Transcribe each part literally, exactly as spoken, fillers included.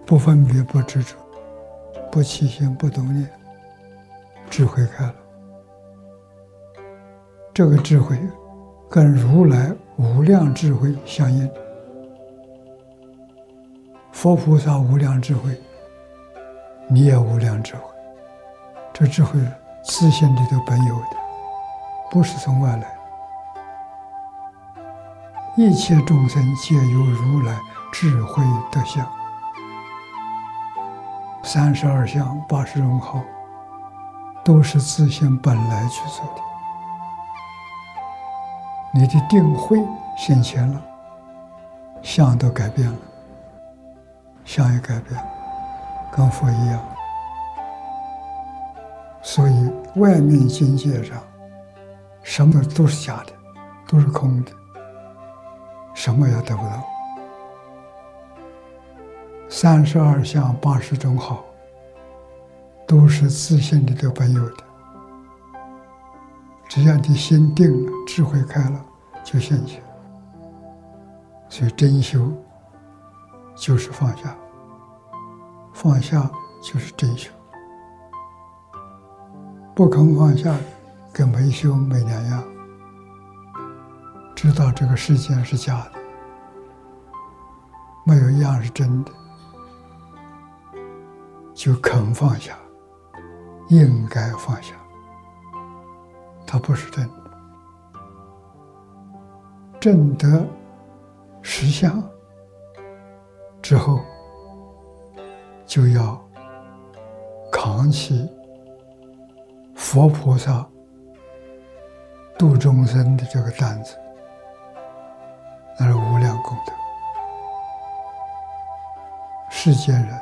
不分别，不执着，不起心，不动念，智慧开了。这个智慧跟如来无量智慧相应。佛菩萨无量智慧，你也无量智慧。这智慧自性里头本有的，不是从外来。一切众生皆有如来智慧德相，三十二相、八十种好，都是自性本来去做的。你的定慧现前了，相都改变了，相也改变了，跟佛一样。所以外面境界上什么都是假的，都是空的，什么也得不到。三十二相八十种好，都是自性里头本有的。只要你心定了，智慧开了，就现前。所以真修就是放下，放下就是真修。不肯放下，跟没修没两样。知道这个世界是假的，没有一样是真的，就肯放下，应该放下，它不是真的。证得实相之后，就要扛起佛菩萨度众生的这个担子，那是无量功德。世间人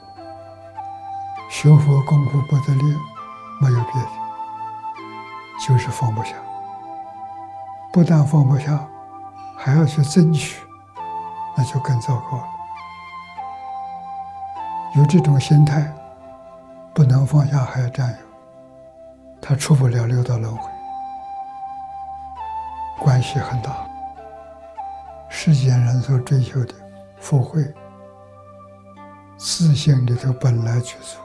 学佛功夫不得力，没有别的，就是放不下。不但放不下，还要去争取，那就更糟糕了。有这种心态，不能放下还要占有，他出不了六道轮回，关系很大。世间人所追求的福慧，自性里头本来具足，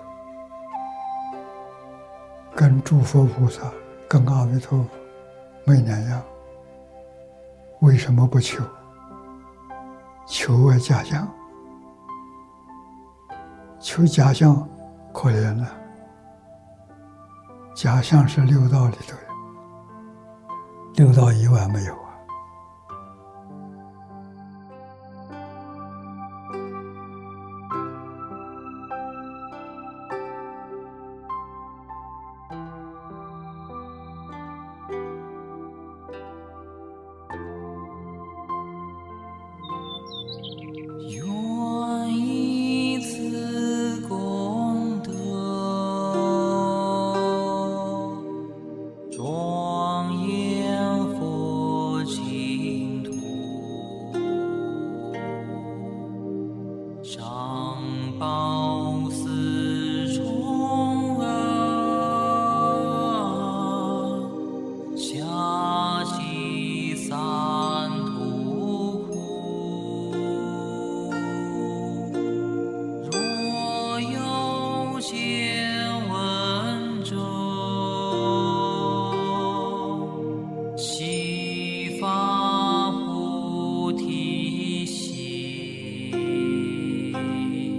跟诸佛菩萨、跟阿弥陀佛没两样。为什么不求？求为假象，求假象可怜了。假象是六道里头的，六道以外没有啊。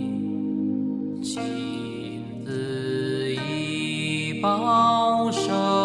保守